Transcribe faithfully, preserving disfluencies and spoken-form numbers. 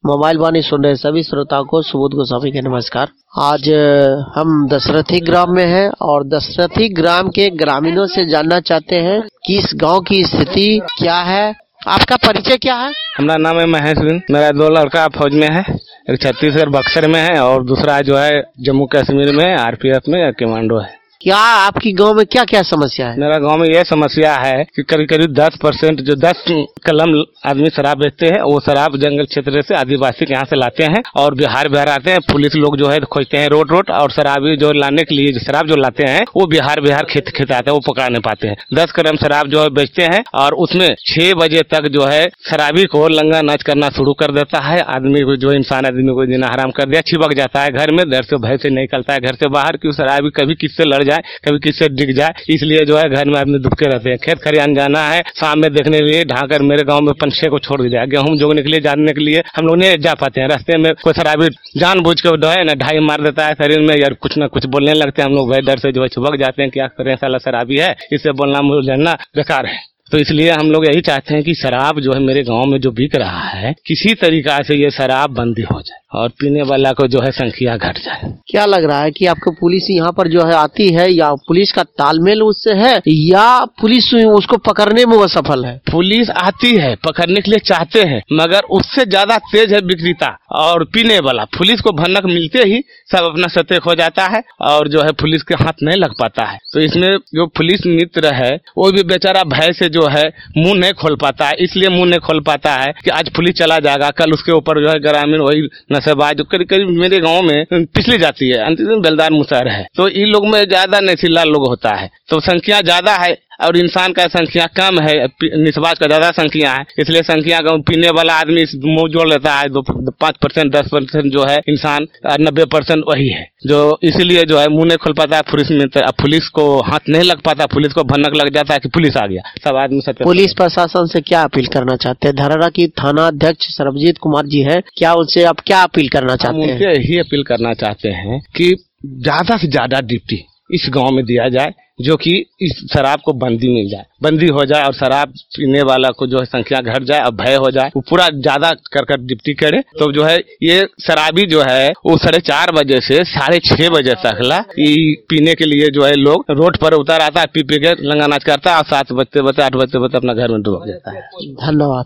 Mobile वाणी सुन रहे सभी श्रोताओं को सुबोध गोस्वामी के नमस्कार। आज हम दशरथी ग्राम में हैं और दशरथी ग्राम के ग्रामीणों से जानना चाहते हैं कि इस गांव की स्थिति क्या है। आपका परिचय क्या है? हमारा नाम है महेश सिंह। मेरा दो लड़का फौज में है, एक छत्तीसगढ़ बक्सर में है और दूसरा जो है जम्मू कश्मीर में आरपीएफ में कमांडो है। क्या आपकी गांव में क्या क्या समस्या है? मेरा गांव में यह समस्या है कि करीब करीब दस परसेंट जो दस कलम आदमी शराब बेचते हैं वो शराब जंगल क्षेत्र से आदिवासी के यहाँ से लाते हैं और बिहार बिहार आते हैं। पुलिस लोग जो है खोजते हैं रोड रोड और शराबी जो लाने के लिए शराब जो लाते हैं वो बिहार बिहार खेत खेत आते हैं, वो पकड़ा नहीं पाते हैं। दस कलम शराब जो है बेचते हैं और उसमें छह बजे तक जो है शराबी को लंगा नाच करना शुरू कर देता है। आदमी को जो इंसान आदमी को जीना हराम कर दिया, छिपक जाता है घर में, डर से भय से निकलता है घर से बाहर कि शराबी कभी किससे लड़ जाए कभी किससे डिग जाए, इसलिए जो है घर में आदमी दुबके रहते हैं। खेत खरियान जाना है शाम में देखने के लिए ढाकर मेरे गांव में पंछे को छोड़ दिया, गेहूं जोगने के लिए जाने के लिए हम लोग नहीं जा पाते हैं। रास्ते में कोई शराबी जानबूझ के जो है ना ढाई मार देता है शरीर में, यार कुछ ना कुछ बोलने लगते हैं। हम लोग भय डर से जो है छुपक जाते हैं, क्या करें साला शराबी है, इससे बोलना मुझे बेकार है। तो इसलिए हम लोग यही चाहते हैं कि शराब जो है मेरे गांव में जो बिक रहा है किसी तरीका से ये शराब बंदी हो जाए और पीने वाला को जो है संख्या घट जाए। क्या लग रहा है कि आपको पुलिस यहाँ पर जो है आती है या पुलिस का तालमेल उससे है या पुलिस उसको पकड़ने में वो सफल है? पुलिस आती है, पकड़ने के लिए चाहते हैं, मगर उससे ज्यादा तेज है विक्रेता और पीने वाला। पुलिस को भनक मिलते ही सब अपना सत्य हो जाता है और जो है पुलिस के हाथ नहीं लग पाता है। तो इसमें जो पुलिस मित्र है वो भी बेचारा भय से जो है मुंह नहीं खोल पाता है। इसलिए मुंह नहीं खोल पाता है कि आज पुलिस चला जाएगा, कल उसके ऊपर जो है ग्रामीण वही नशेबाज जो करीब करीब मेरे गांव में पिछली जाती है, अंतिम बेलदार मुसहर है। तो इन लोग में ज्यादा नशीला लोग होता है, तो संख्या ज्यादा है और इंसान का संख्या कम है, निस्बाज का ज्यादा संख्या है। इसलिए संख्या का पीने वाला आदमी मुंह जोड़ लेता है, दो पांच परसेंट दस परसेंट जो है इंसान, नब्बे परसेंट वही है जो इसीलिए जो है मुंह नहीं खोल पाता है पुलिस में। तो पुलिस को हाथ नहीं लग पाता, पुलिस को भनक लग जाता है कि पुलिस आ गया, सब आदमी सब। पुलिस प्रशासन से क्या अपील करना चाहते हैं? धरारा की थाना अध्यक्ष सर्वजीत कुमार जी है, क्या उनसे आप क्या अपील करना चाहते हैं? उनसे यही अपील करना चाहते हैं कि ज्यादा से ज्यादा ड्यूटी इस गांव में दिया जाए, जो कि इस शराब को बंदी मिल जाए, बंदी हो जाए और शराब पीने वाला को जो है संख्या घट जाए और भय हो जाए, वो पूरा ज्यादा कर कर ड्यूटी करे। तो जो है ये शराबी जो है वो साढ़े चार बजे से साढ़े छह बजे तक ला पीने के लिए जो है लोग रोड पर उतर आता है, पी पी के लंगा नाच करता है और सात बजते बजते आठ बजते बजते अपना घर में डूब जाता है। धन्यवाद।